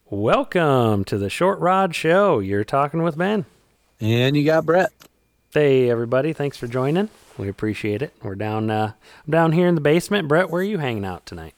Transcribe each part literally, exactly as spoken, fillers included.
Welcome to the Short Rod Show. You're talking with Ben. And you got Brett. Hey, everybody. Thanks for joining. We appreciate it. We're down uh, I'm down here in the basement. Brett, where are you hanging out tonight?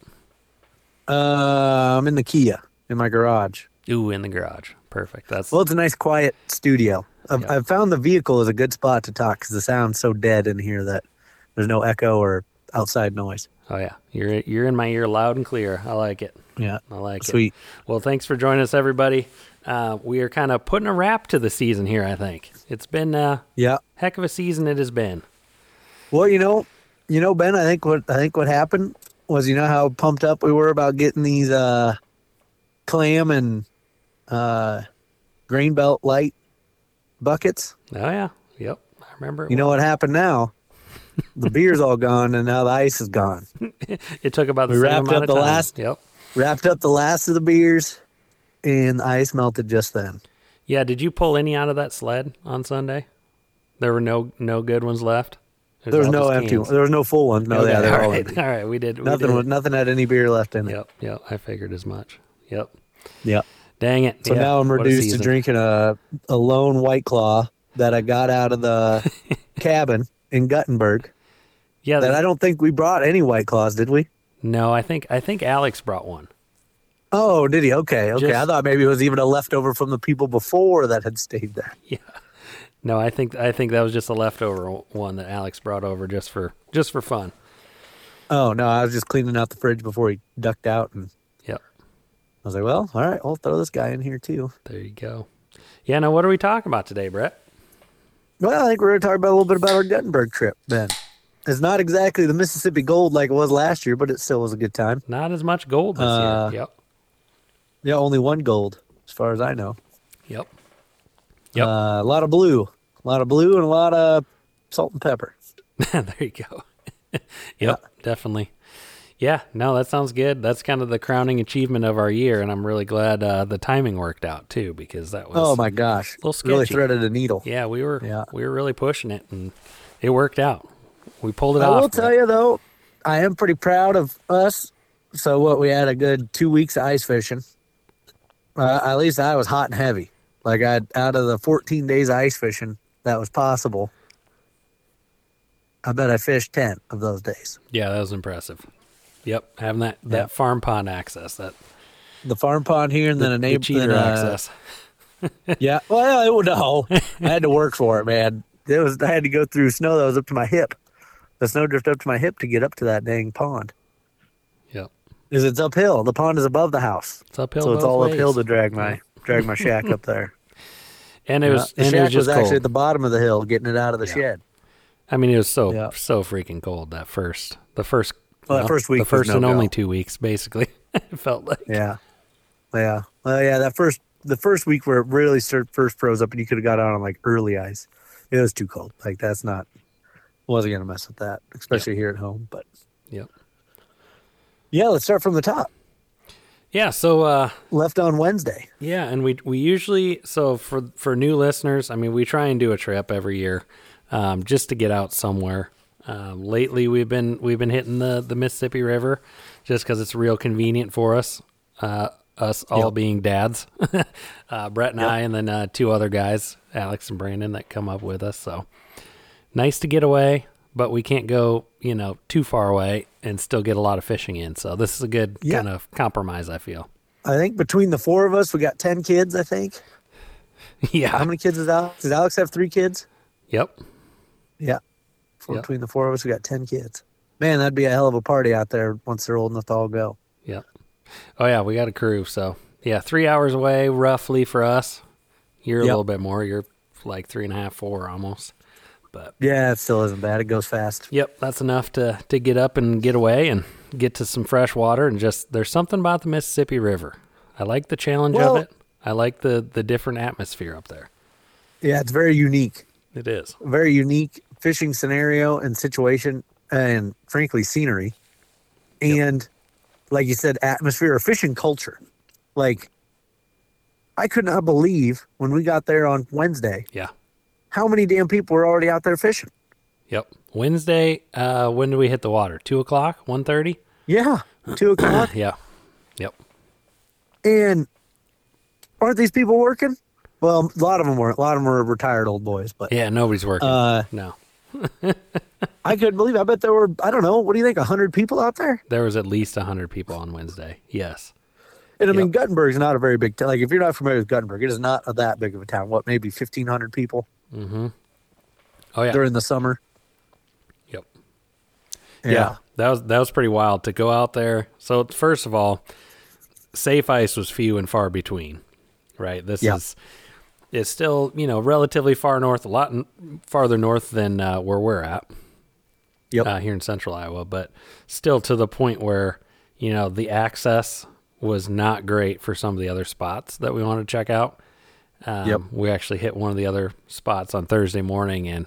Uh, I'm in the Kia in my garage. Ooh, in the garage. Perfect. That's Well, it's a nice, quiet studio. I've, Yeah. I've found the vehicle is a good spot to talk because the sound's so dead in here that there's no echo or outside noise. Oh, yeah. You're you're in my ear loud and clear. I like it. Yeah. I like Sweet. it. Well, thanks for joining us, everybody. Uh, we are kind of putting a wrap to the season here, I think. It's been a Yeah. heck of a season it has been. Well, you know, you know, Ben, I think what I think what happened was, you know how pumped up we were about getting these uh, clam and uh, grain belt light buckets. Oh, yeah. Yep. I remember it. You know what happened now? The beer's all gone, and now the ice is gone. It took about the We same wrapped amount up of the time. last- Yep. Wrapped up the last of the beers, and the ice melted just then. Yeah, did you pull any out of that sled on Sunday? There were no no good ones left? It There was all no just empty cans? ones. There was no full ones. No, Okay, yeah, they were all all right. empty. All right, we did. We Nothing did. was nothing had any beer left in it. Yep, yep, I figured as much. Yep. Yep. Dang it. So yeah, now I'm what a reduced to season. drinking a a lone White Claw that I got out of the cabin in Guttenberg. Yeah, That the- I don't think we brought any White Claws, did we? no, I think I think Alex brought one. Oh, did he? Okay, okay. Just- I thought maybe it was even a leftover from the people before that had stayed there. Yeah. No, I think I think that was just a leftover one that Alex brought over just for just for fun. Oh no, I was just cleaning out the fridge before he ducked out, and Yep. I was like, well, all right, I'll throw this guy in here too. There you go. Yeah, now what are we talking about today, Brett? Well, I think we're going to talk about a little bit about our Guttenberg trip, Ben. It's not exactly the Mississippi Gold like it was last year, but it still was a good time. Not as much gold this Uh, year. Yep. Yeah, only one gold, as far as I know. Yep. Yep. Uh, a lot of blue. A lot of blue and a lot of salt and pepper. There you go. Yep, definitely. Yeah, no, that sounds good. That's kind of the crowning achievement of our year, and I'm really glad uh, the timing worked out too, because that was Oh, my gosh. a little Really sketchy. threaded a needle. Yeah, we were Yeah. we were really pushing it, and it worked out. We pulled it I off. will tell you, though, I am pretty proud of us. So what, we had a good two weeks of ice fishing. Uh, at least I was hot and heavy. Like, I out of the fourteen days of ice fishing that was possible, I bet I fished ten of those days. Yeah, that was impressive. Yep, having that, that Yeah. farm pond access, that The farm pond here, and then a the neighbor cheater then, uh, access. Yeah, well, it, no, I had to work for it, man. It was I had to go through snow that was up to my hip. The snow drifted up to my hip to get up to that dang pond. Yep, Because it's uphill. The pond is above the house, it's uphill. so it's both all ways. uphill to drag my drag my shack up there. And it Yeah. was the and shack it was just actually cold. at the bottom of the hill, getting it out of the Yeah. shed. I mean, it was so Yeah. so freaking cold that first the first Well, that first week the was first no and only go. two weeks basically. It felt like. Yeah, yeah, well, yeah. That first the first week where it really start, first froze up, and you could have got out on like early ice. It was too cold. Like that's not. Wasn't gonna mess with that, especially here at home. But Yep. yeah, let's start from the top. Yeah. So. uh Left on Wednesday. Yeah, and we we usually so for for new listeners, I mean, we try and do a trip every year, um, just to get out somewhere. Um, lately, we've been we've been hitting the the Mississippi River, just because it's real convenient for us. Uh, us all Yep. being dads, uh, Brett and Yep. I, and then uh, two other guys, Alex and Brandon, that come up with us. So nice to get away, but we can't go, you know, too far away and still get a lot of fishing in. So this is a good Yeah. kind of compromise, I feel. I think between the four of us, we got ten kids. I think. How Yeah. many kids does Alex? Does Alex have three kids? Yep. Yeah. For Yep. Between the four of us, we got ten kids. Man, that'd be a hell of a party out there once they're old enough to all go. Yep. Oh yeah, we got a crew. So yeah, three hours away roughly for us. You're a Yep. little bit more. You're like three and a half, four almost. But Yeah, it still isn't bad. It goes fast. yep, that's enough to to get up and get away and get to some fresh water. And just there's something about the Mississippi River. I like the challenge Well- of it. I like the the different atmosphere up there. Yeah, it's very unique. It is. Very unique fishing scenario and situation, and frankly, scenery. And like you said, atmosphere or fishing culture. Like, I could not believe when we got there on Wednesday Yeah. how many damn people were already out there fishing. Yep. Wednesday. Uh, when do we hit the water? Two o'clock. One thirty. Yeah, two o'clock. Yeah. Yep. And aren't these people working? Well, a lot of them weren't. A lot of them were retired old boys. But Yeah, nobody's working. Uh, no. I couldn't believe it. I bet there were, I don't know, what do you think, one hundred people out there? There was at least one hundred people on Wednesday. Yes. And I mean, Yep. Guttenberg's not a very big town. Like, if you're not familiar with Guttenberg, it is not a that big of a town. What, maybe fifteen hundred people Mm-hmm. Oh, yeah. during the summer? Yep. Yeah. Yeah. That was that was pretty wild to go out there. So first of all, safe ice was few and far between, right? This Yeah. is it's still, you know, relatively far north, a lot n- farther north than uh, where we're at. Yep. Uh, here in central Iowa, but still to the point where, you know, the access was not great for some of the other spots that we wanted to check out. Um, Yep. We actually hit one of the other spots on Thursday morning, and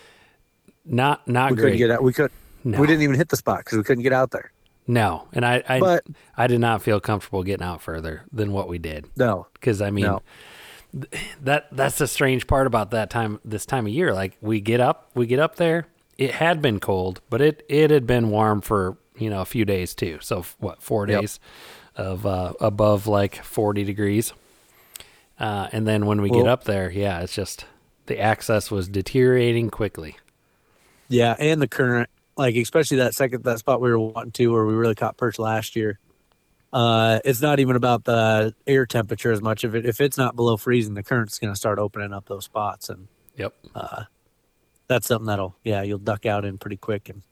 not not we great. couldn't get out. We could. No. We didn't even hit the spot because we couldn't get out there. No, and I I, But- I did not feel comfortable getting out further than what we did, No. because I mean No. th- that that's the strange part about that time this time of year. Like we get up we get up there. It had been cold, but it it had been warm for, you know, a few days too. So f- what four Yep. days of uh, above like forty degrees, uh, and then when we get Well- up there, yeah, it's just the access was deteriorating quickly. Yeah, and the current, like especially that second that spot we were wanting to, where we really caught perch last year. Uh, it's not even about the air temperature as much. If it if it's not below freezing, the current's going to start opening up those spots, and Yep. that's something that'll yeah you'll duck out in pretty quick, and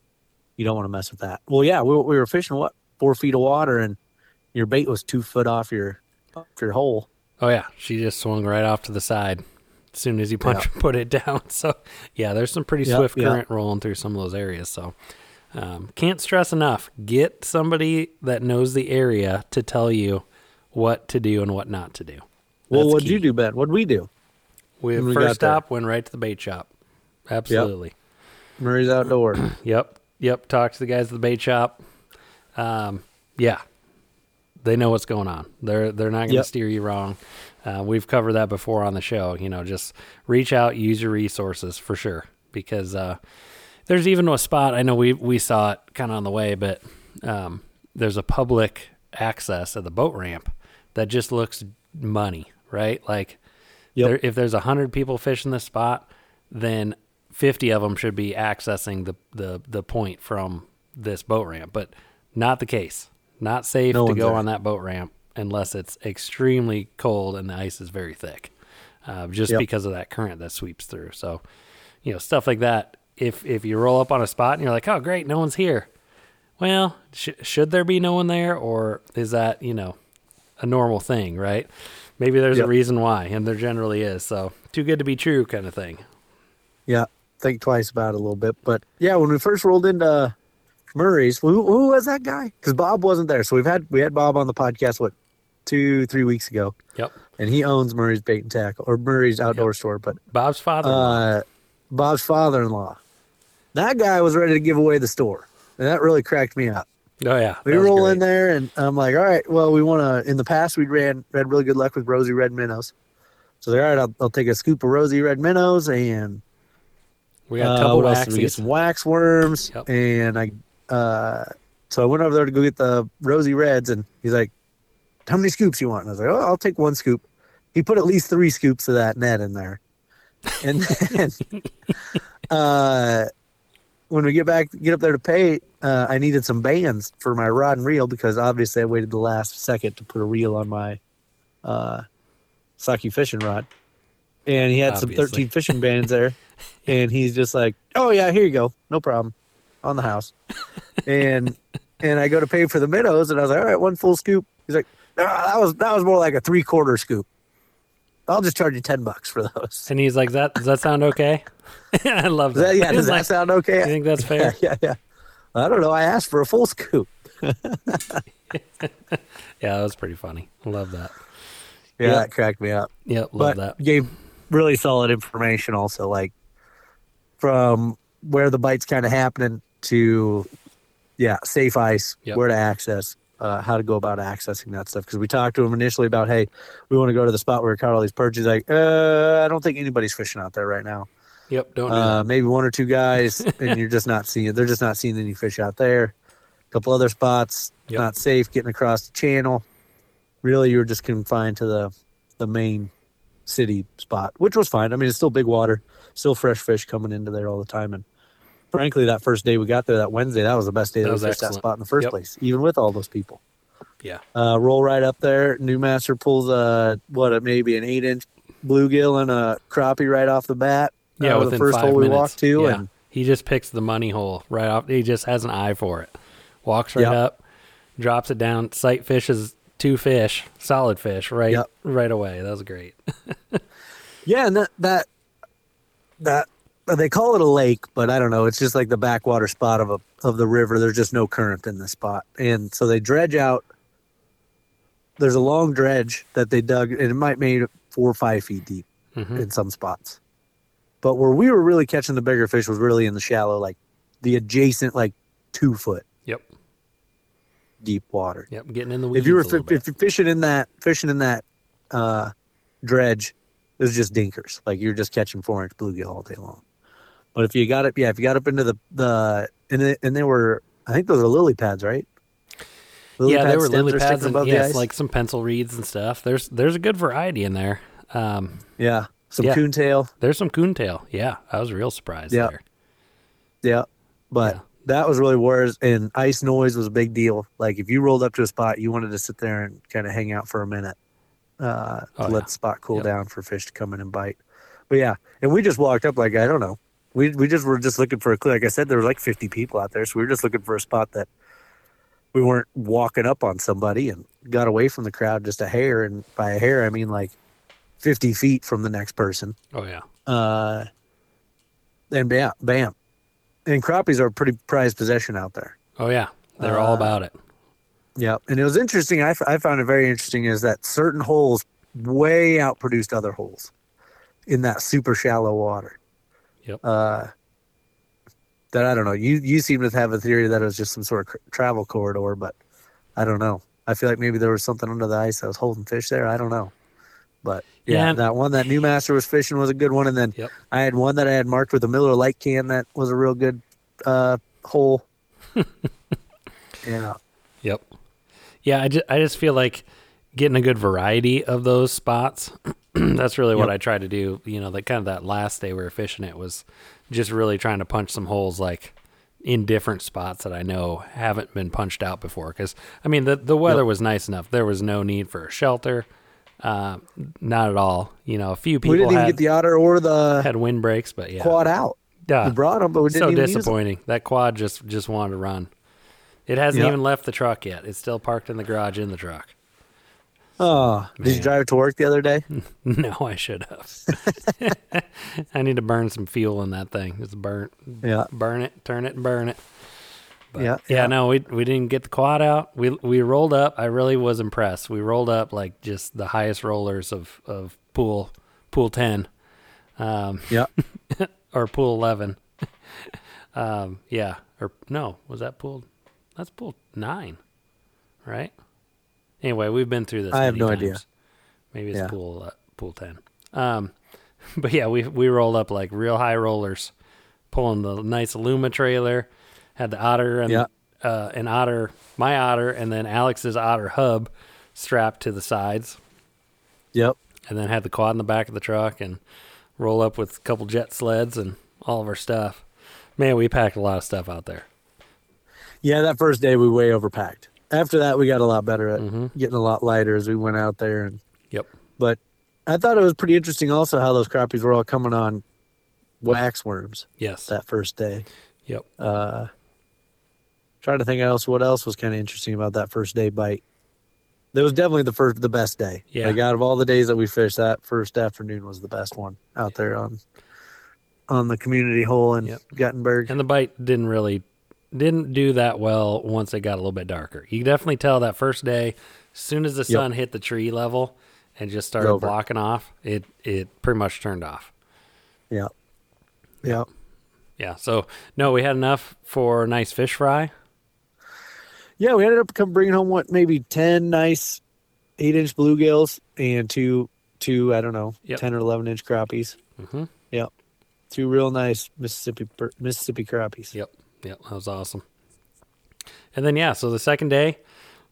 you don't want to mess with that. Well, yeah, we we were fishing what four feet of water, and your bait was two foot off your off your hole. Oh yeah, she just swung right off to the side as soon as you punch put it down. So yeah, there's some pretty Yep, swift yep. current rolling through some of those areas. So um, can't stress enough: get somebody that knows the area to tell you what to do and what not to do. Well, That's what'd key. you do, Ben? What'd we do? We when we first got there? stop went right to the bait shop. Absolutely. Murray's Outdoor. Yep. Yep. Talk to the guys at the bait shop. Um, yeah, they know what's going on. They're they're not going to Yep. steer you wrong. Uh, we've covered that before on the show. You know, just reach out, use your resources for sure. Because uh, there's even a spot. I know we we saw it kind of on the way, but um, there's a public access at the boat ramp that just looks money, right? Like Yep. there, if there's a hundred people fishing this spot, then fifty of them should be accessing the, the, the point from this boat ramp, but not the case. Not safe No to one's go there. on that boat ramp unless it's extremely cold and the ice is very thick, uh, just Yep. because of that current that sweeps through. So, you know, stuff like that. If if you roll up on a spot and you're like, oh, great, no one's here. Well, sh- should there be no one there, or is that, you know, a normal thing, right? Maybe there's Yep. a reason why, and there generally is. So, too good to be true kind of thing. Yeah, think twice about it a little bit. But yeah, when we first rolled into Murray's, who, who was that guy? Because Bob wasn't there. So we've had we had Bob on the podcast what two three weeks ago, Yep. and he owns Murray's Bait and Tackle or Murray's Outdoor Store. But Bob's father. uh, Bob's father-in-law, that guy was ready to give away the store, and that really cracked me up. oh, yeah. We that was roll great. in there, and I'm like, all right, well, we want to. In the past, we ran had really good luck with rosy red minnows. So they're all right. I'll, I'll take a scoop of rosy red minnows, and We got uh, double what else did we get? waxes. Some wax worms, Yep. and I. Uh, so I went over there to go get the rosy reds, and he's like, "How many scoops you want?" And I was like, "Oh, I'll take one scoop." He put at least three scoops of that net in there, and then uh, when we get back, get up there to pay, uh, I needed some bands for my rod and reel because obviously I waited the last second to put a reel on my uh, Saki fishing rod, and he had some Obviously. thirteen fishing bands there, and he's just like, "Oh yeah, here you go, no problem, on the house," and and I go to pay for the minnows, and I was like, "All right, one full scoop." He's like, "No, that was that was more like a three quarter scoop. I'll just charge you ten bucks for those." And he's like, "That does that sound okay?" I love Does that. that, yeah, He's does that like, sound okay? you think that's Yeah, fair? yeah, yeah. I don't know. I asked for a full scoop. Yeah, that was pretty funny. I love that. Yeah, Yeah. that cracked me up. Yep, But love that. gave really solid information also, like from where the bite's kind of happening to, yeah, safe ice, Yep. where to access, uh, how to go about accessing that stuff. Because we talked to him initially about, hey, we want to go to the spot where we caught all these perches. Like, uh, I don't think anybody's fishing out there right now. Yep, don't do Uh, that. maybe one or two guys, and you're just not seeing. They're just not seeing any fish out there. A couple other spots, Yep. not safe getting across the channel. Really, you're just confined to the the main city spot, which was fine. I mean, it's still big water, still fresh fish coming into there all the time. And frankly, that first day we got there, that Wednesday, that was the best day that, That we was fished that excellent. spot in the first Yep. place, even with all those people. Yeah. Uh, roll right up there. Newmaster pulls a what, a, maybe an eight inch bluegill and a crappie right off the bat. Yeah, uh, within the first five hole we minutes. walked to, yeah. and He just picks the money hole right off. He just has an eye for it. Walks right Yep. up, drops it down, sight fishes two fish, solid fish, right Yep. right away. That was great. yeah, and that that that they call it a lake, but I don't know. It's just like the backwater spot of a of the river. There's just no current in this spot, and so they dredge out. There's a long dredge that they dug, and it might made four or five feet deep Mhm. in some spots. But where we were really catching the bigger fish was really in the shallow, like the adjacent, like two foot Yep. deep water. Yep. Getting in the weeds If you were a little fi- if bit. you're fishing in that fishing in that uh, dredge, it was just dinkers. Like you're just catching four inch bluegill all day long. But if you got it, yeah, if you got up into the the and they, and they were, I think those are lily pads, right? Lily yeah, pad there were stems lily are pads sticking and above the yes, ice. like some pencil reeds and stuff. There's there's a good variety in there. Um, yeah, some Yeah. coontail. there's some coontail. Yeah, I was real surprised Yeah. there. Yeah, but Yeah. that was really worse. And ice noise was a big deal. Like if you rolled up to a spot, you wanted to sit there and kind of hang out for a minute uh, to Oh, let yeah. the spot cool Yep. down for fish to come in and bite. But yeah, and we just walked up like I don't know. We we just were just looking for a clue. Like I said, there were like fifty people out there, so we were just looking for a spot that we weren't walking up on somebody, and got away from the crowd just a hair. And by a hair, I mean like fifty feet from the next person. Oh yeah. Uh, and bam, bam. And crappies are a pretty prized possession out there. Oh yeah. They're all Uh, about it. Yeah, and it was interesting. I, f- I found it very interesting is that certain holes way outproduced other holes in that super shallow water. Yep. Uh, that I don't know. You you seem to have a theory that it was just some sort of cr- travel corridor, but I don't know. I feel like maybe there was something under the ice that was holding fish there. I don't know. But yeah, Yeah. that one that Newmaster was fishing was a good one, and then Yep. I had one that I had marked with a Miller Lite can that was a real good uh, hole. yeah. Yep. Yeah, I just, I just feel like getting a good variety of those spots. That's really what Yep. I try to do. You know, that kind of that last day we were fishing it was just really trying to punch some holes like in different spots that I know haven't been punched out before. Because I mean, the the weather Yep. was nice enough. There was no need for a shelter, uh, not at all. You know, a few people We didn't even had get the otter or the had windbreaks, but yeah, quad out. yeah. We brought them, but we didn't so even use 'em. disappointing. That quad just just wanted to run. It hasn't Yep. even left the truck yet. It's still parked in the garage in the truck. Oh, did you Man. drive it to work the other day? No, I should have. I need to burn some fuel in that thing. It's burnt. Yeah. Burn it, turn it, and burn it. But Yeah, yeah, yeah. no, we we didn't get the quad out. We we rolled up. I really was impressed. We rolled up like just the highest rollers of of pool pool ten, um, Yeah. or pool eleven. um, yeah, or no, was that pool? That's pool nine, right? Anyway, we've been through this. I have many no idea. times. Maybe it's Yeah. pool uh, pool ten. Um, but yeah, we we rolled up like real high rollers, pulling the nice Luma trailer. Had the otter and Yeah. uh, an otter, my otter, and then Alex's otter hub strapped to the sides, Yep. and then had the quad in the back of the truck and roll up with a couple jet sleds and all of our stuff. Man, we packed a lot of stuff out there. Yeah, that first day we way overpacked. After that, we got a lot better at Mhm. getting a lot lighter as we went out there. And Yep. but I thought it was pretty interesting also how those crappies were all coming on wax worms Yes. that first day. Yep. Uh, trying to think else what else was kind of interesting about that first day bite. That was definitely the first, the best day. Yeah. Like out of all the days that we fished, that first afternoon was the best one out there on on the community hole in Yep. Guttenberg. And the bite didn't really didn't do that well once it got a little bit darker. You could definitely tell that first day, as soon as the sun hit the tree level and just started Over. blocking off, it it pretty much turned off. Yeah. Yeah. Yeah. So no, we had enough for a nice fish fry. Yeah, we ended up come bringing home what maybe ten nice eight inch bluegills and two two I don't know Yep. ten or eleven inch crappies. Mm-hmm. Yep, two real nice Mississippi per- Mississippi crappies. Yep. Yep. That was awesome. And then yeah, so the second day,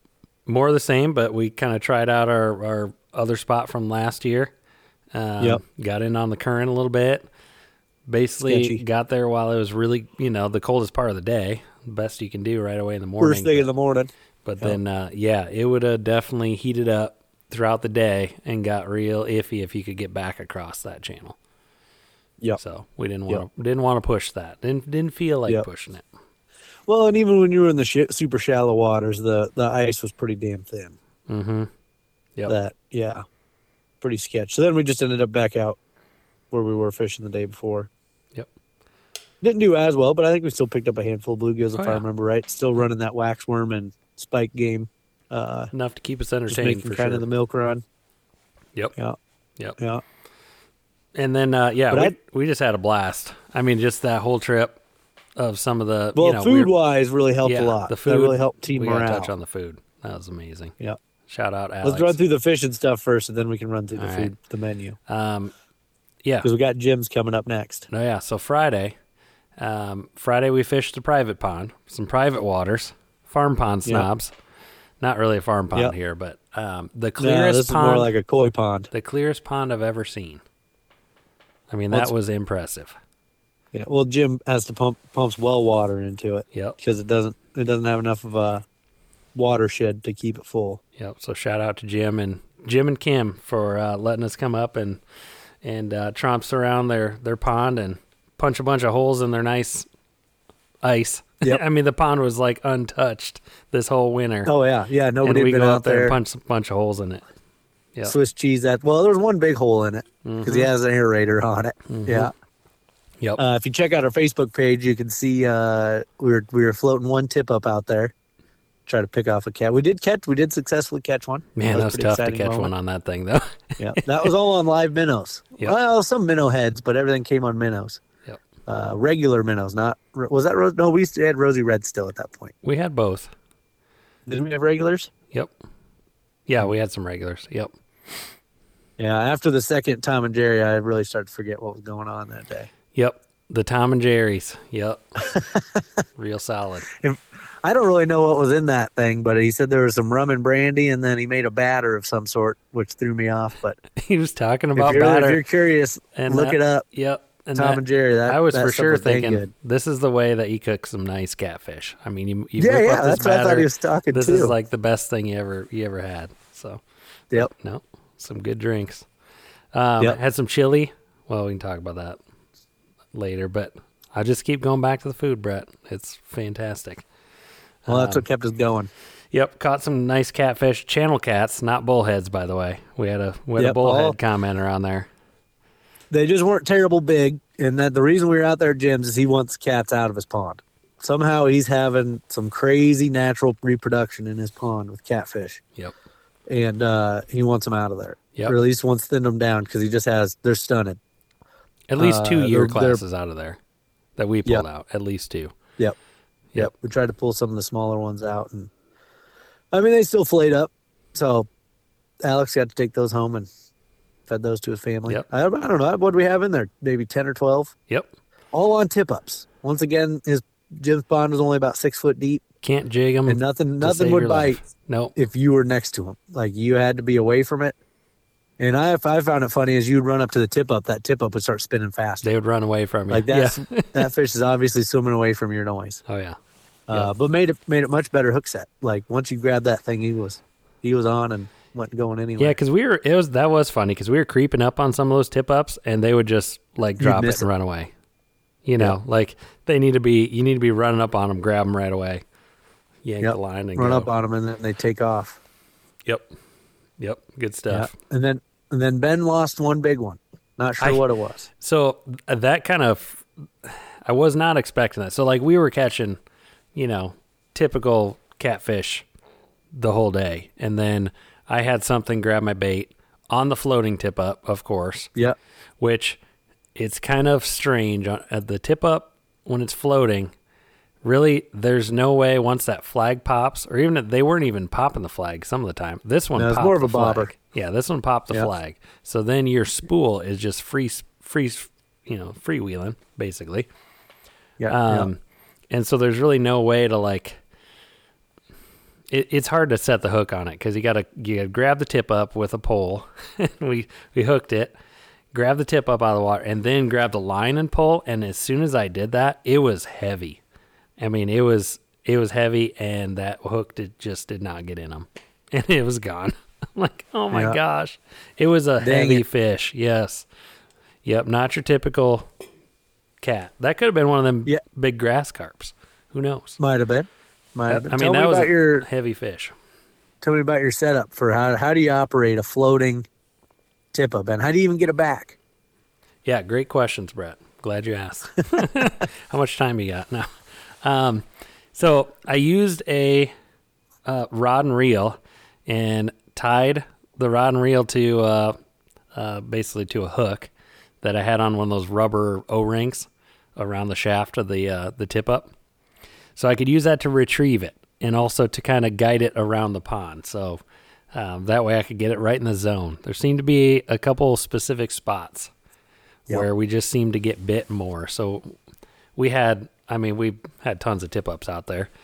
more of the same, but we kind of tried out our, our other spot from last year. Um, Yep. Got in on the current a little bit. Basically Sketchy. got there while it was really, you know, the coldest part of the day. Best you can do right away in the morning. First thing in the morning. But Yep. then, uh, yeah, it would have definitely heated up throughout the day and got real iffy if you could get back across that channel. Yep. So we didn't want to didn't want to push that. Didn't didn't feel like Yep. pushing it. Well, and even when you were in the sh- super shallow waters, the, the ice was pretty damn thin. Mm-hmm. Yep. That, yeah, pretty sketch. So then we just ended up back out where we were fishing the day before. Yep. Didn't do as well, but I think we still picked up a handful of bluegills, if Oh, I yeah. remember right. Still running that waxworm and spike game. Uh, Enough to keep us just entertained making for kind sure. of the milk run. Yep. Yeah, Yep. yeah. And then, uh, yeah, But we, I- we just had a blast. I mean, just that whole trip of some of the, Well, you know, food weird- wise really helped yeah, a lot. the food That really helped team we got to morale. touch on the food. That was amazing. Yeah. Shout out Alex. Let's run through the fishing stuff first, and then we can run through the All food, right. the menu. Um, yeah. Because we got Jim's coming up next. No, yeah. So Friday, um, Friday we fished a private pond, some private waters, farm pond Yeah. snobs. Not really a farm pond Yeah. here, but um, the No, clearest this pond, is more like a koi pond. the clearest pond I've ever seen. I mean, Well, that it's- was impressive. Yeah. Well, Jim has to pump pumps well water into it Yep. because it doesn't it doesn't have enough of a watershed to keep it full. Yep. So shout out to Jim and Jim and Kim for uh, letting us come up and and uh, tromps around their their pond and punch a bunch of holes in their nice ice. Yep. I mean, the pond was like untouched this whole winter. Oh yeah, yeah. and Nobody we had been go out out there there. and punch a bunch of holes in it. Yep. Swiss cheese that. Well, there's one big hole in it because he Mhm. has an aerator on it. Mhm. Yeah. Yep. Uh, if you check out our Facebook page, you can see uh, we were we were floating one tip up out there, try to pick off a cat. We did catch. We did successfully catch one. Man, that was a pretty tough to exciting catch moment. one on that thing, though. Yeah, that was all on live minnows. Yep. Well, some minnow heads, but everything came on minnows. Yep. Uh, regular minnows, not was that Ro- no? We used to had rosy red still at that point. We had both. Did we have regulars? Yep. Yeah, we had some regulars. Yep. Yeah. After the second Tom and Jerry, I really started to forget what was going on that day. Yep. The Tom and Jerry's. Yep. Real solid. I don't really know what was in that thing, but he said there was some rum and brandy, and then he made a batter of some sort, which threw me off. But He was talking if about you're, if batter. you're curious, and look that- it up. Yep. And Tom that- and Jerry. That I was that for stuff sure was dang thinking good. this is the way that you cook some nice catfish. I mean, you, you Yeah, whip yeah, up this that's what I thought batter. he was talking This too. is like the best thing you ever you ever had. So Yep. no, some good drinks. Um, Yep. Had some chili. Well, we can talk about that later, but I'll just keep going back to the food, Brett. It's fantastic. Well, that's Um, what kept us going. Yep, caught some nice catfish, channel cats, not bullheads, by the way. We had a we had a Yep, bullhead all- commenter on there. They just weren't terrible big, and that the reason we were out there at Jim's is he wants cats out of his pond. Somehow he's having some crazy natural reproduction in his pond with catfish, Yep, and uh, he wants them out of there. Yep. Or at least wants to thin them down because he just has they're stunted. at least two Uh, year they're- they're- classes out of there that we pulled out. At least two. Yep. Yep. We tried to pull some of the smaller ones out, and I mean they still flayed up. So Alex got to take those home and fed those to his family. Yep. I, I don't know what do we have in there, maybe ten or twelve, Yep, all on tip ups. Once again, his Jim's pond was only about six foot deep, can't jig them. and nothing nothing would bite Nope. if you were next to him. Like you had to be away from it. And I, I found it funny as you'd run up to the tip up, that tip up would start spinning faster. They would run away from you. Like Yeah. that's that fish is obviously swimming away from your noise. Oh yeah. Uh, but made it made it much better hook set. Like once you grabbed that thing, he was he was on and wasn't going anywhere. Yeah, because we were it was that was funny because we were creeping up on some of those tip ups and they would just like drop it miss and it. run away. You know, like they need to be you need to be running up on them, grab them right away, yank Yep. the line and run go. up on them and then they take off. Yep, yep, good Yeah. stuff. And then and then Ben lost one big one. Not sure I- what it was. So uh, that kind of, I was not expecting that. So like we were catching, you know, typical catfish the whole day, and then I had something grab my bait on the floating tip up, of course, Yep. which it's kind of strange on- at the tip up when it's floating. Really, there's no way once that flag pops, or even if they weren't even popping the flag some of the time. This one No, it's popped more of the a bobber. flag. Yeah, this one popped the Yep. flag. So then your spool is just free, free, you know, freewheeling basically. Yeah. Um, and so there's really no way to like, it, it's hard to set the hook on it because you got to you gotta grab the tip up with a pole. we we hooked it, grab the tip up out of the water, and then grab the line and pull. And as soon as I did that, it was heavy. I mean, it was it was heavy, and that hook did, just did not get in them, and it was gone. I'm like, oh my Yeah. gosh, it was a Dang heavy it. fish. Yes, yep, not your typical cat. That could have been one of them Yeah. big grass carps. Who knows? Might have been. Might have been. I mean, tell that me was about a your heavy fish. tell me about your setup for how how do you operate a floating tip up, and how do you even get it back? Yeah, great questions, Brett. Glad you asked. How much time you got now? Um, so I used a uh, rod and reel and tied the rod and reel to uh, uh, basically to a hook that I had on one of those rubber O-rings around the shaft of the uh, the tip up. So I could use that to retrieve it and also to kind of guide it around the pond. So um, that way I could get it right in the zone. There seemed to be a couple specific spots Yep. where we just seemed to get bit more. So we had, I mean, we had tons of tip ups out there,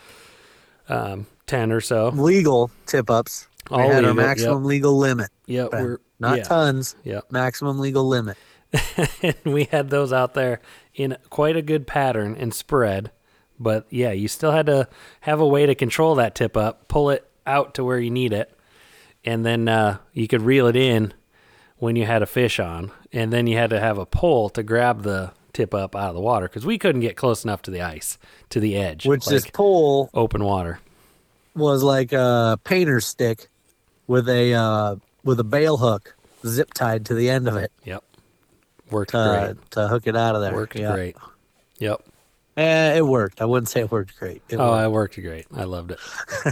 um, ten or so. Legal tip ups. We All had our legal, maximum legal limit. Yeah, Ben. we're Not yeah, tons. yeah. Maximum legal limit. And we had those out there in quite a good pattern and spread. But yeah, you still had to have a way to control that tip up, pull it out to where you need it, and then uh, you could reel it in when you had a fish on, and then you had to have a pole to grab the tip up out of the water because we couldn't get close enough to the ice, to the edge, Which like this pole open water. was like a painter's stick with a uh, with a bail hook zip tied to the end of it Yep, worked to, great. to hook it out of there. Worked Yeah. great. Yep. Eh, it worked. I wouldn't say it worked great. It Oh, worked. I worked great. I loved it.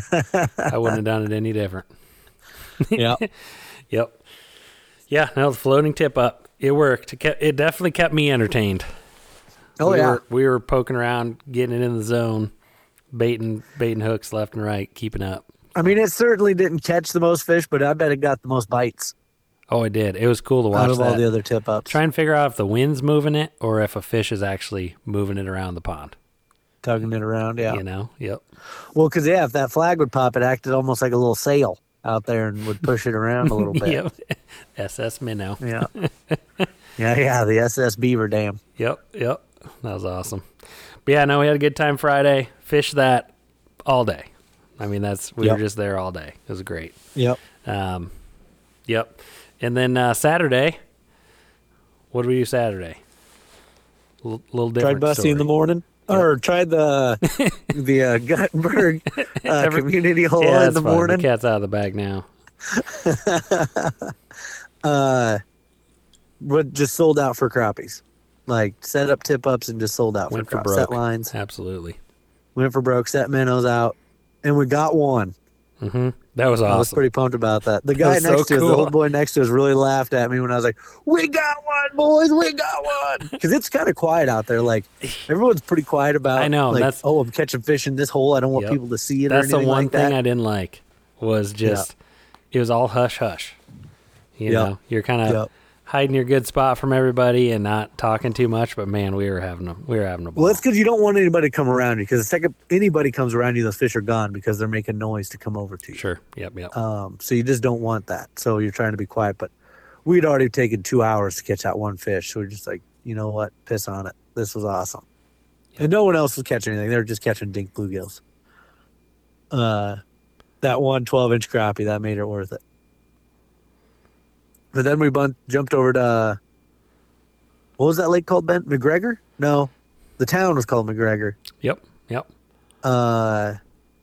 I wouldn't have done it any different. yeah. Yep. Yeah, no, the floating tip up, it worked. It, kept, it definitely kept me entertained. Oh we yeah. Were, we were poking around, getting it in the zone, baiting, baiting hooks left and right, keeping up. I mean, it certainly didn't catch the most fish, but I bet it got the most bites Oh, it did. It was cool to watch out of that. all the other tip ups. Try and figure out if the wind's moving it or if a fish is actually moving it around the pond. Tugging it around, yeah. You know? Yep. Well, because yeah, if that flag would pop, it acted almost like a little sail out there and would push it around a little bit. Yep. S S Minnow. Yeah. yeah, yeah, the S S Beaver Dam. Yep, yep. That was awesome. But yeah, no, we had a good time Friday. Fished that all day. I mean, that's we Yep. were just there all day. It was great. Yep. Um, yep. And then uh, Saturday, what did we do Saturday? A L- little different. Tried Busty in the morning. Or tried the the uh, Guttenberg uh, Every- community hole yeah, in that's the fine. morning. The cat's out of the bag now. Uh, but just sold out for crappies. Like set up tip ups and just sold out Went for for crappies. Set broke. lines. Absolutely. Went for broke. Set minnows out, and we got one. Mm-hmm. That was awesome. I was pretty pumped about that. The guy was next so to us, the cool. old boy next to us, really laughed at me when I was like, "We got one, boys! We got one!" Because it's kind of quiet out there. Like everyone's pretty quiet about. I know, Like, that's- oh, I'm catching fish in this hole. I don't want Yep. people to see it. That's or the anything one like thing that. I didn't like was just it was all hush hush. You Yep. know, you're kind of Yep. hiding your good spot from everybody and not talking too much. But man, we were having a we were having a ball. Well, that's because you don't want anybody to come around you. Because the second anybody comes around you, those fish are gone because they're making noise to come over to you. Sure. Yep. Yep. Um, so you just don't want that. So you're trying to be quiet. But we'd already taken two hours to catch that one fish. So we're just like, you know what? Piss on it. This was awesome. And no one else was catching anything. They were just catching dink bluegills. Uh, that one twelve inch crappie, that made it worth it. But then we bun- jumped over to, uh, what was that lake called, Ben? McGregor? No, the town was called McGregor. Yep. Yep. Uh,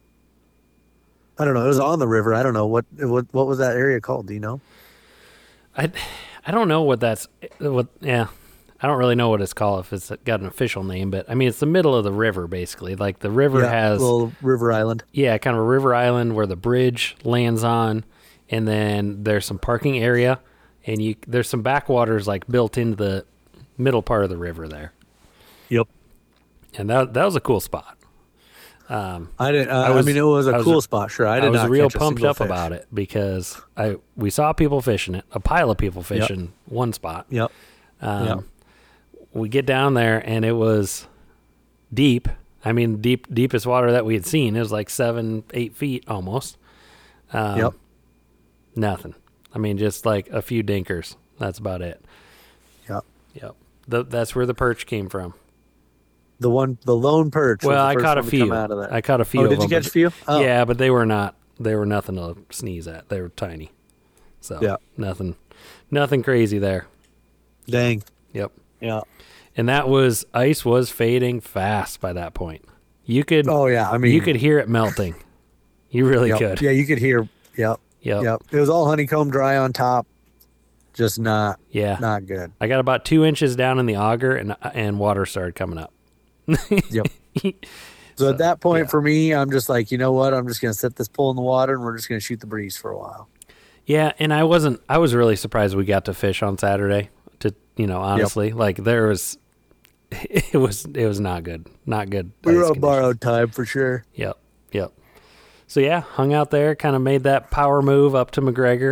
I don't know. It was on the river. I don't know what what what was that area called. Do you know? I I don't know what that's what. Yeah. I don't really know what it's called if it's got an official name, but I mean it's the middle of the river basically. Like the river Yeah, has little river island. yeah, kind of a river island where the bridge lands on, and then there's some parking area, and you there's some backwaters like built into the middle part of the river there, Yep. and that that was a cool spot. Um, I didn't. Uh, I, I was- mean, it was a I was- cool spot. Sure, I I, did was not real catch a pumped single up fish. about it because I we saw people fishing it, a pile of people fishing one spot. Yep. Um, Yep. We get down there and it was deep. I mean, deep deepest water that we had seen is like seven, eight feet almost. Um, Yep. Nothing. I mean, just like a few dinkers. That's about it. Yep. Yep. The, that's where the perch came from. The one, the lone perch. was Well, the I first caught a one to few. come out of that. I caught a few. Oh, of did you them, catch a few? Oh. Yeah, but they were not. They were nothing to sneeze at. They were tiny. So Yeah. nothing, nothing crazy there. Dang. Yep. Yeah. And that was ice was fading fast by that point. You could. Oh yeah. I mean, you could hear it melting. You really yep. could. Yeah, you could hear. Yep. Yep. Yep. It was all honeycomb dry on top. Just not. Yeah. Not good. I got about two inches down in the auger, and and water started coming up. Yep. So, at that point, yeah. for me, I'm just like, you know what? I'm just gonna set this pole in the water, and we're just gonna shoot the breeze for a while. Yeah, and I wasn't. I was really surprised we got to fish on Saturday. To you know, honestly, yep. like there was, it was it was not good, not good. We were on borrowed time for sure. Yep, yep. So yeah, hung out there, kind of made that power move up to McGregor.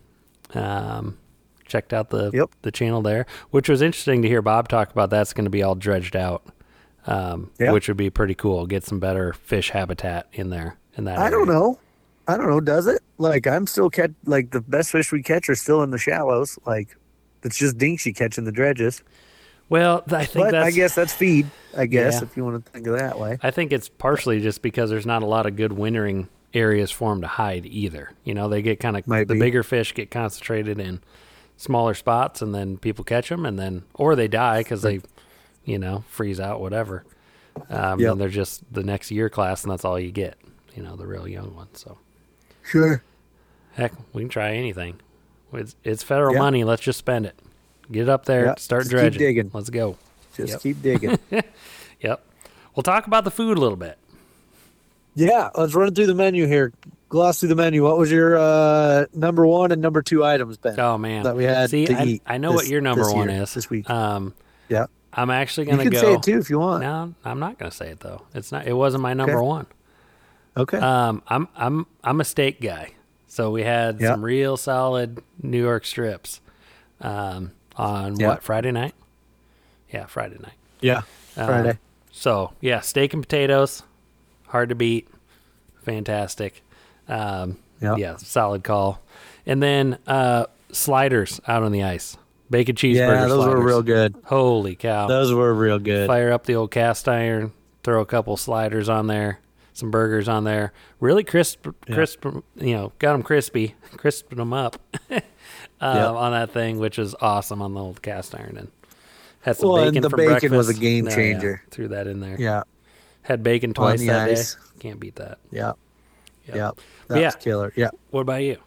Um, checked out the yep. the channel there, which was interesting to hear Bob talk about. That's going to be all dredged out, um, yep. which would be pretty cool. Get some better fish habitat in there. In that, I area. don't know. I don't know. Does it? Like I'm still catch. Like the best fish we catch are still in the shallows. Like it's just dinks you catch in the dredges. Well, I think but that's, I guess that's feed. I guess yeah. if you want to think of that way. I think it's partially just because there's not a lot of good wintering areas for them to hide either. You know, they get kind of the be. bigger fish get concentrated in smaller spots, and then people catch them, and then or they die because they, you know, freeze out, whatever. Um, yep. And they're just the next year class, and that's all you get. You know, the real young ones. So sure, heck, we can try anything. It's, it's federal yep. money. Let's just spend it. Get it up there. Yep. Start just dredging. Keep digging. Let's go. Just yep. keep digging. Yep. We'll talk about the food a little bit. Yeah, let's run through the menu here. Gloss through the menu. What was your uh, number one and number two items, Ben? Oh man, that we had See, to I, eat. I know this, what your number one year, is this week. Um, yeah, I'm actually gonna you can go. say it too if you want. No, I'm not gonna say it though. It's not. It wasn't my number okay. one. Okay. Um, I'm I'm I'm a steak guy, so we had yep. some real solid New York strips. Um, on yep. what Friday night? Yeah, Friday night. Yeah, Friday. Um, so yeah, steak and potatoes, hard to beat, fantastic. Um, yep. Yeah, solid call. And then uh, sliders out on the ice, bacon cheeseburger. Yeah, those sliders. were real good. Holy cow! Those were real good. Fire up the old cast iron, throw a couple sliders on there, some burgers on there. Really crisp, crisp. Yeah. You know, got them crispy, crisping them up uh, yep. on that thing, which is awesome on the old cast iron. And had some well, bacon and the for bacon breakfast. was a game No, changer. Yeah, threw that in there. Yeah. Had bacon twice on that ice. day. Can't beat that. Yeah. Yep. Yep. That's yeah. killer. Yeah. What about you?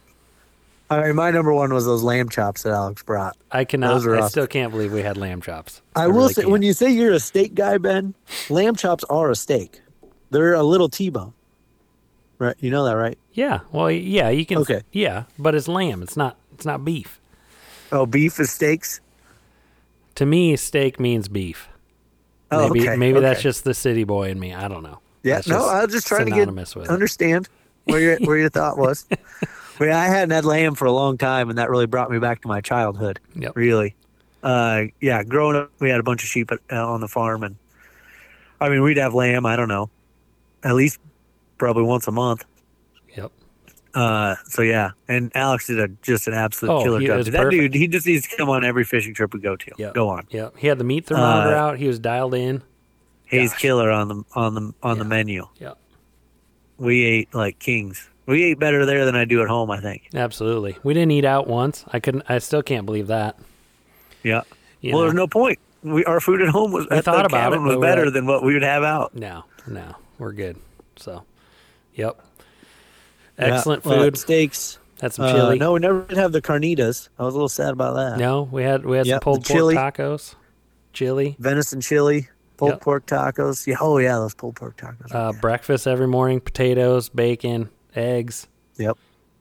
I mean, my number one was those lamb chops that Alex brought. I cannot. Those are I awesome. still can't believe we had lamb chops. I, I will really say, can't. when you say you're a steak guy, Ben, lamb chops are a steak. They're a little T-bone. Right? You know that, right? Yeah. Well, yeah. You can. Okay. Yeah, but it's lamb. It's not. It's not beef. Oh, beef is steaks? To me, steak means beef. Oh, maybe okay. maybe okay. that's just the city boy in me. I don't know. Yeah, That's no, just I was just trying to synonymous get with it. understand where your where your thought was. But I hadn't had lamb for a long time, and that really brought me back to my childhood. Yep. Really, uh, yeah. Growing up, we had a bunch of sheep at, uh, on the farm, and I mean, we'd have lamb. I don't know, at least probably once a month. Yep. Uh, so yeah, and Alex did a just an absolute Oh, killer he job. is That perfect. dude, he just needs to come on every fishing trip we go to. Yep. Go on. Yep. He had the meat thermometer Uh, out. He was dialed in. He's Gosh. killer on the on the on Yeah. the menu. Yep. We ate like kings. We ate better there than I do at home, I think. Absolutely. We didn't eat out once. I couldn't. I still can't believe that. Yeah. You well, know? there's no point. We our food at home was We at thought the about cabin it, was but we're better like- than what we would have out. No, no, we're good. So, yep. Yeah, Excellent well, food. steaks. Had some Uh, chili. no, we never did have the carnitas. I was a little sad about that. No, we had we had Yep, some pulled the chili. pork tacos, chili, Venison chili, pulled Yep. pork tacos. Yeah, oh yeah, those pulled pork tacos. uh, yeah. breakfast every morning, potatoes, bacon, eggs. Yep.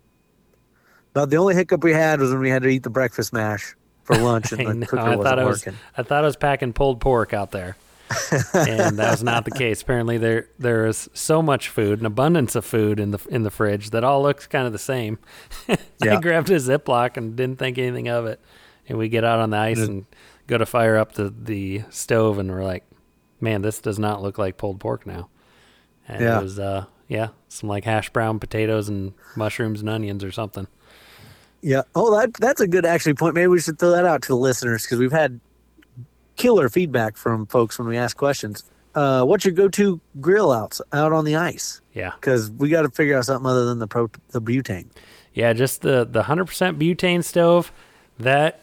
But the only hiccup we had was when we had to eat the breakfast mash for lunch and I the know, cooker I wasn't thought I was working. I thought I was packing pulled pork out there, and that was not the case. Apparently, there there is so much food, an abundance of food in the in the fridge that all looks kind of the same. I Yeah. grabbed a Ziploc and didn't think anything of it, and we get out on the ice Yeah. and go to fire up the the stove, and we're like, man, this does not look like pulled pork now. And Yeah. it was, uh, yeah, some like hash brown potatoes and mushrooms and onions or something. Yeah. Oh, that that's a good actually point. Maybe we should throw that out to the listeners because we've had killer feedback from folks when we ask questions. Uh, what's your go-to grill outs out on the ice? Yeah. Because we got to figure out something other than the pro the butane. Yeah, just the, the one hundred percent butane stove, that,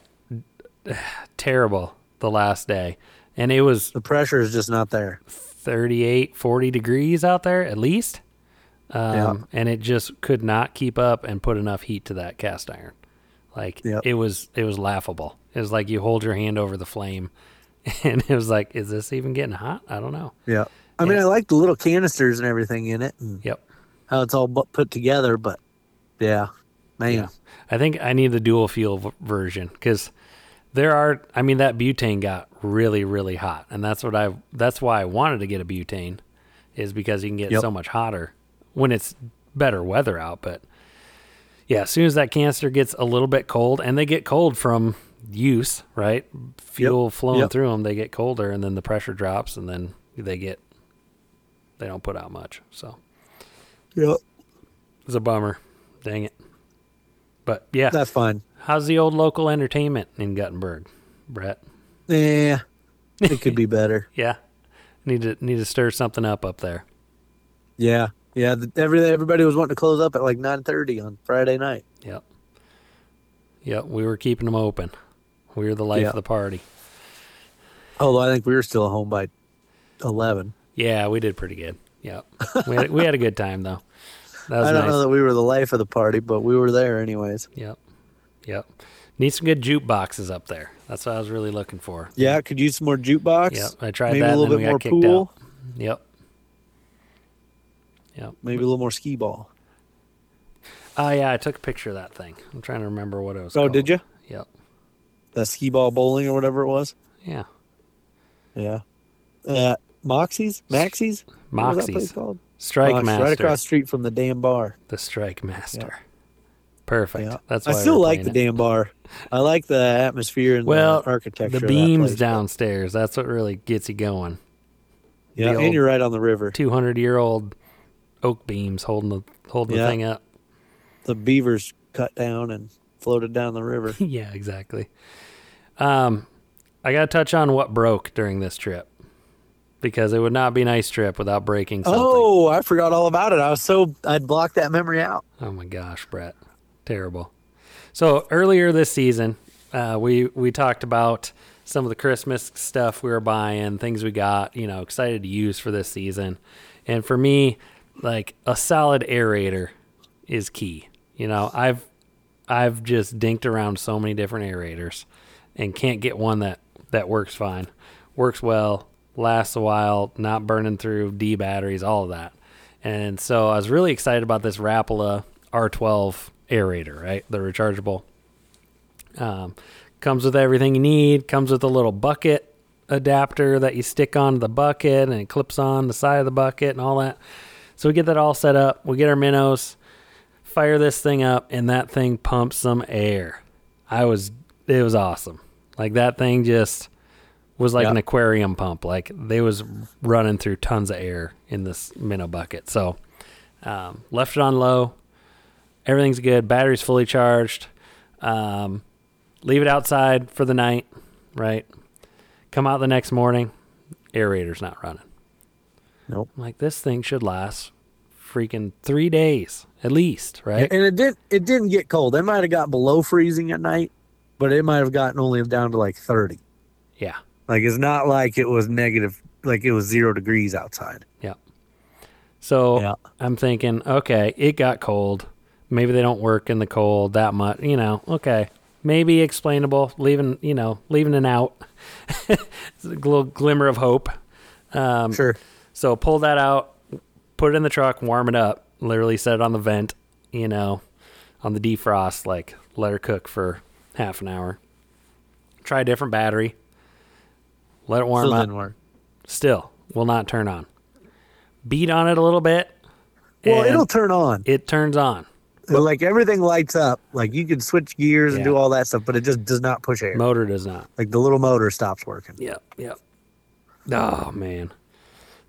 terrible the last day. And it was The pressure is just not there. thirty-eight, forty degrees out there at least. Um, Yeah. And it just could not keep up and put enough heat to that cast iron. Like Yep. it was, it was laughable. It was like you hold your hand over the flame and it was like, is this even getting hot? I don't know. Yeah. I mean, Yeah. I like the little canisters and everything in it and Yep. how it's all bu- put together, but yeah, man. Yeah. I think I need the dual fuel v- version because there are, I mean, that butane got really, really hot. And that's what I, that's why I wanted to get a butane is because you can get Yep. so much hotter when it's better weather out. But yeah, as soon as that canister gets a little bit cold, and they get cold from use, right? Fuel Yep. flowing Yep. through them, they get colder, and then the pressure drops, and then they get, they don't put out much. So Yep. it's a bummer. Dang it. But yeah, That's fine. how's the old local entertainment in Guttenberg, Brett? Yeah. It could be better. Yeah, need to need to stir something up up there. Yeah. Yeah. The, every, everybody was wanting to close up at like nine thirty on Friday night. Yep. Yep, we were keeping them open. We were the life Yeah. of the party. Although I think we were still home by eleven. Yeah, we did pretty good. Yep. we, had, we had a good time, though. That was I don't nice. know that we were the life of the party, but we were there anyways. Yep. Yep. Need some good jukeboxes up there. That's what I was really looking for. Yeah, could use some more jukebox. Yep. I tried Maybe that a little and then bit we more got kicked pool. out. Yep. Yep. Maybe a little more skee ball. Oh, yeah, I took a picture of that thing. I'm trying to remember what it was Oh, called. did you? Yep. That skee ball bowling or whatever it was. Yeah. Yeah. Uh, Moxie's? Maxie's? What was that place Moxie's. called? Strike Oh, Master. right across the street from the damn bar. The Strike Master. Perfect. Yeah. That's I why still we're like the playing it. damn bar. I like the atmosphere and Well, the architecture. The of that beams place. downstairs. That's what really gets you going. Yeah, the and old you're right on the river. two hundred year old oak beams holding the holding Yeah. the thing up. The beavers cut down and floated down the river. Yeah, exactly. Um, I got to touch on what broke during this trip because it would not be an ice trip without breaking something. Oh, I forgot all about it. I was so I'd blocked that memory out. Oh my gosh, Brett, terrible. So earlier this season, uh, we we talked about some of the Christmas stuff we were buying, things we got, you know, excited to use for this season. And for me, like a solid aerator is key. You know, I've I've just dinked around so many different aerators and can't get one that, that works fine, works well, lasts a while, not burning through D batteries, all of that. And so I was really excited about this Rapala R twelve aerator, right? The rechargeable. Um, comes with everything you need, comes with a little bucket adapter that you stick onto the bucket and it clips on the side of the bucket and all that. So we get that all set up. We get our minnows, fire this thing up, and that thing pumps some air. I was, it was awesome. Like that thing just was like Yeah. an aquarium pump. Like they was running through tons of air in this minnow bucket. So um, left it on low. Everything's good. Battery's fully charged. Um, leave it outside for the night, right? Come out the next morning. Aerator's not running. Nope. I'm like, this thing should last freaking three days at least, right? And it did it didn't get cold. It might have got below freezing at night, but it might have gotten only down to like thirty. Yeah. Like it's not like it was negative, like it was zero degrees outside. Yeah. So Yeah. I'm thinking, okay, it got cold. Maybe they don't work in the cold that much, you know, okay. Maybe explainable, leaving, you know, leaving an out. It's a little glimmer of hope. Um, Sure. So pull that out, put it in the truck, warm it up, literally set it on the vent, you know, on the defrost, like let her cook for half an hour. Try a different battery. Let it warm Still up. didn't work. Still will not turn on. Beat on it a little bit. Well, and it'll turn on. It turns on. Like everything lights up. Like you can switch gears and Yeah. do all that stuff, but it just does not push air. Motor does not. Like the little motor stops working. Yep, yep. Oh, man.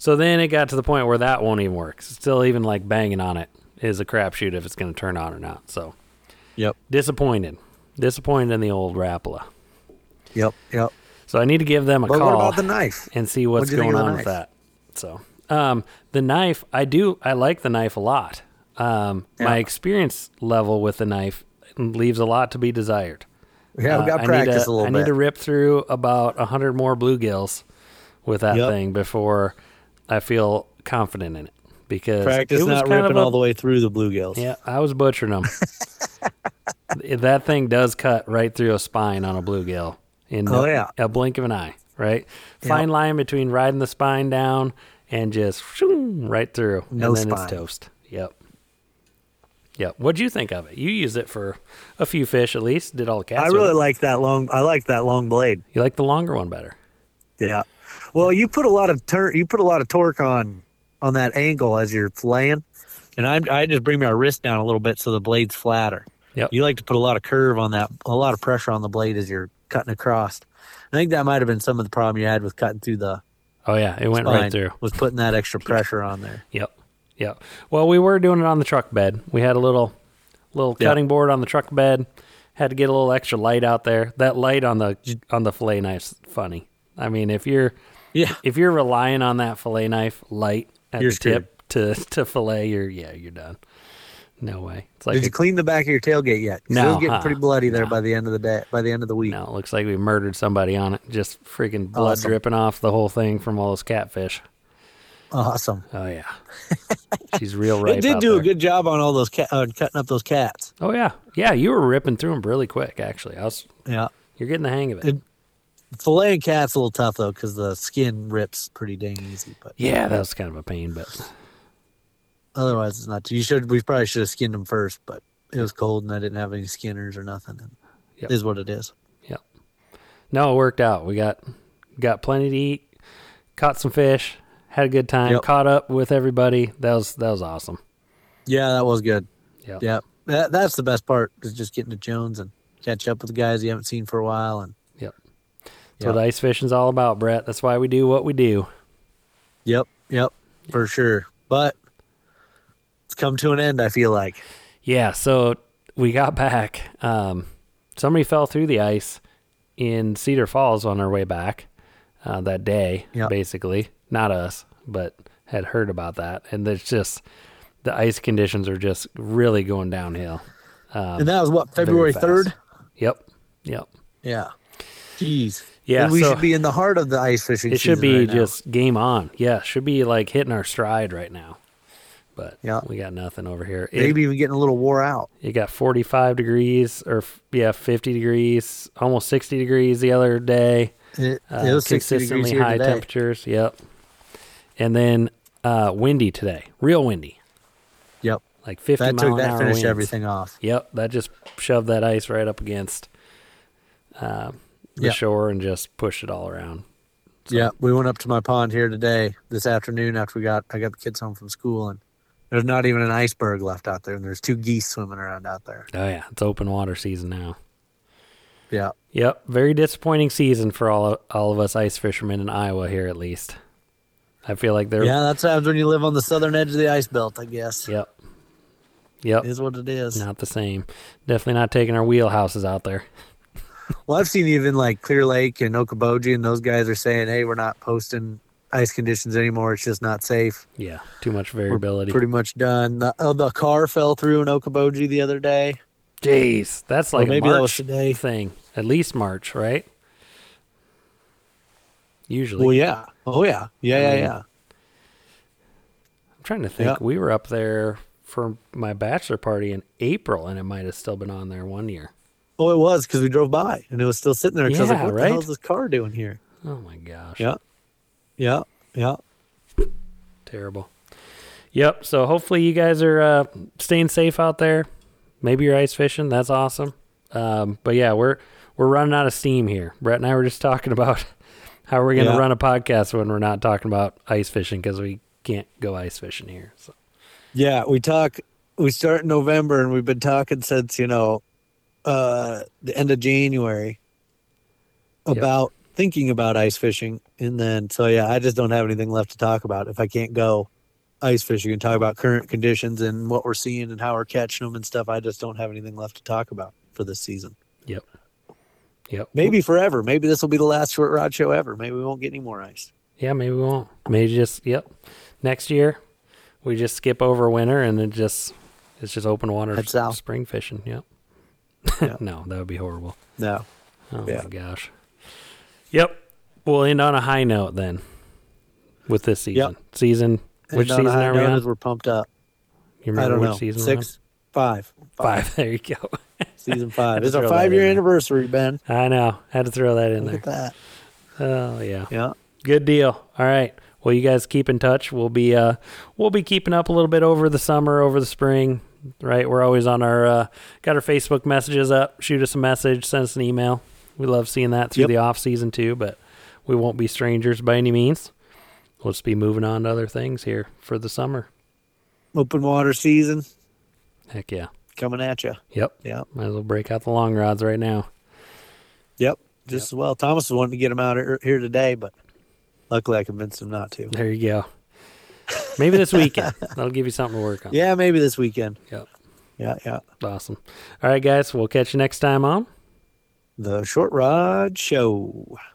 So then it got to the point where that won't even work. Still, even like banging on it is a crapshoot if it's going to turn on or not. So, Yep. disappointed. Disappointed in the old Rapala. Yep. Yep. So I need to give them a But call what about the knife? and see what's What'd you think going of the on with knife? that. So, um, the knife, I do, I like the knife a lot. Um, Yeah. My experience level with the knife leaves a lot to be desired. Yeah, we Uh, got I practice need to, a little I bit. need to rip through about a hundred more bluegills with that Yep. thing before I feel confident in it. Because Practice it was not kind ripping of a, all the way through the bluegills. yeah, I was butchering them. That thing does cut right through a spine on a bluegill in Oh, a, yeah. a blink of an eye, right? Fine line between riding the spine down and just shoom, right through. No and then spine. it's toast. Yep. Yep. What'd you think of it? You used it for a few fish at least. Did all the cats I with really it? like that long. I like that long blade. You like the longer one better. Yeah. Well, you put a lot of turn. You put a lot of torque on on that angle as you're flaying, and I I just bring my wrist down a little bit so the blade's flatter. Yep. You like to put a lot of curve on that, a lot of pressure on the blade as you're cutting across. I think that might have been some of the problem you had with cutting through the Oh yeah, it went spine, right through. was putting that extra pressure on there. Yep. Yep. Well, we were doing it on the truck bed. We had a little little Yep. cutting board on the truck bed. Had to get a little extra light out there. That light on the on the fillet knife's funny. I mean, if you're Yeah. if you're relying on that fillet knife light at You're the tip to to fillet, you're yeah, you're done. No way. It's like Did a, you clean the back of your tailgate yet? 'Cause it No, was getting huh, pretty bloody there no. by the end of the day. By the end of the week. no, it looks like we murdered somebody on it. Just freaking blood Awesome. dripping off the whole thing from all those catfish. Awesome. Oh yeah, she's real ripe. It did out do there. a good job on all those cat, uh, cutting up those cats. Oh yeah, yeah. You were ripping through them really quick. Actually, I was. Yeah. You're getting the hang of it. It- Filleting cat's a little tough though because the skin rips pretty dang easy. But yeah, that was kind of a pain, but otherwise, it's not. You should. We probably should have skinned them first, but it was cold and I didn't have any skinners or nothing. And Yep. It is what it is. yep. No, it worked out. We got got plenty to eat. Caught some fish. Had a good time. Yep. Caught up with everybody. That was that was awesome. Yeah, that was good. Yep. Yeah, that, that's the best part is just getting to Jones and catch up with the guys you haven't seen for a while. And Yep. That's Yep. what ice fishing's all about, Brett. That's why we do what we do. yep, yep, for sure. But it's come to an end. I feel like. Yeah, so we got back. Um, somebody fell through the ice in Cedar Falls on our way back uh, that day, Yep. basically. Not us, but had heard about that. And there's just, the ice conditions are just really going downhill. Um, And that was what, February fast. third? Yep, yep. Yeah. Jeez. Yeah, And we so should be in the heart of the ice fishing it should season be right now. just game on. Yeah, should be like hitting our stride right now. But Yeah. we got nothing over here. It- Maybe even getting a little wore out. It got forty-five degrees or f- yeah, fifty degrees, almost sixty degrees the other day. It, Uh, it was sixty degrees consistently here high today. temperatures. Yep. And then uh, windy today, real windy, Yep. like fifty That mile took an that hour finished winds. everything off. Yep, that just shoved that ice right up against uh, the Yep. shore and just pushed it all around. So- Yeah, we went up to my pond here today, this afternoon after we got I got the kids home from school, and there's not even an iceberg left out there, and there's two geese swimming around out there. Oh yeah, it's open water season now. Yeah, Yep, very disappointing season for all of, all of us ice fishermen in Iowa here at least. I feel like they're yeah, that's what happens when you live on the southern edge of the ice belt, I guess. Yep. Yep. It is what it is. Not the same. Definitely not taking our wheelhouses out there. Well, I've seen even like Clear Lake and Okoboji, and those guys are saying, "Hey, we're not posting ice conditions anymore. It's just not safe. Yeah. Too much We're variability. pretty much done." The, oh, the car fell through in Okoboji the other day. Jeez. That's like Well, maybe a that March was today. thing. At least March, right? Usually. Well, yeah. Oh, yeah. Yeah, I yeah, mean, yeah. I'm trying to think. Yeah. We were up there for my bachelor party in April, and it might have still been on there one year. Oh, it was because we drove by and it was still sitting there. 'Cause I was Yeah, like, what right? the hell is this car doing here? Oh, my gosh. Yeah. Yeah. Yeah. Terrible. Yep. So hopefully you guys are uh, staying safe out there. Maybe you're ice fishing. That's awesome. Um, but yeah, we're we're running out of steam here. Brett and I were just talking about how we're going to Yeah. run a podcast when we're not talking about ice fishing because we can't go ice fishing here. So Yeah. We talk, we start in November and we've been talking since, you know, uh, the end of January Yep. about thinking about ice fishing, and then so yeah, I just don't have anything left to talk about if I can't go ice fishing and talk about current conditions and what we're seeing and how we're catching them and stuff. I just don't have anything left to talk about for this season. Yep. Yep. Maybe forever. Maybe this will be the last short rod show ever. Maybe we won't get any more ice. Yeah, maybe we won't. Maybe just yep. Next year, we just skip over winter and it just it's just open water Head south. spring fishing. Yep. Yeah. No, that would be horrible. No. Oh Yeah. my gosh. Yep. We'll end on a high note then with this season. Yep. Season. Which And on a season high are we note on? is We're pumped up. You I remember don't which know. season we're on? Six, five, five. Five. There you go. Season five. Had to It's our throw that five year in there. anniversary, Ben. I know. Had to throw that in Look there. at that. Oh yeah. Yeah. Good deal. All right. Well, you guys keep in touch. We'll be uh we'll be keeping up a little bit over the summer, over the spring. Right. We're always on our uh got our Facebook messages up. Shoot us a message, send us an email. We love seeing that through Yep. the off season too, but we won't be strangers by any means. We'll just be moving on to other things here for the summer. Open water season Heck yeah. coming at you. Yep. Yep. Might as well break out the long rods right now. Yep. Just as well. Thomas was wanting to get him out here here today, but luckily I convinced him not to. There you go. Maybe this weekend. That'll give you something to work on. Yeah, maybe this weekend. Yep. Yeah, yeah. Awesome. All right, guys. We'll catch you next time on. The Short Rod Show.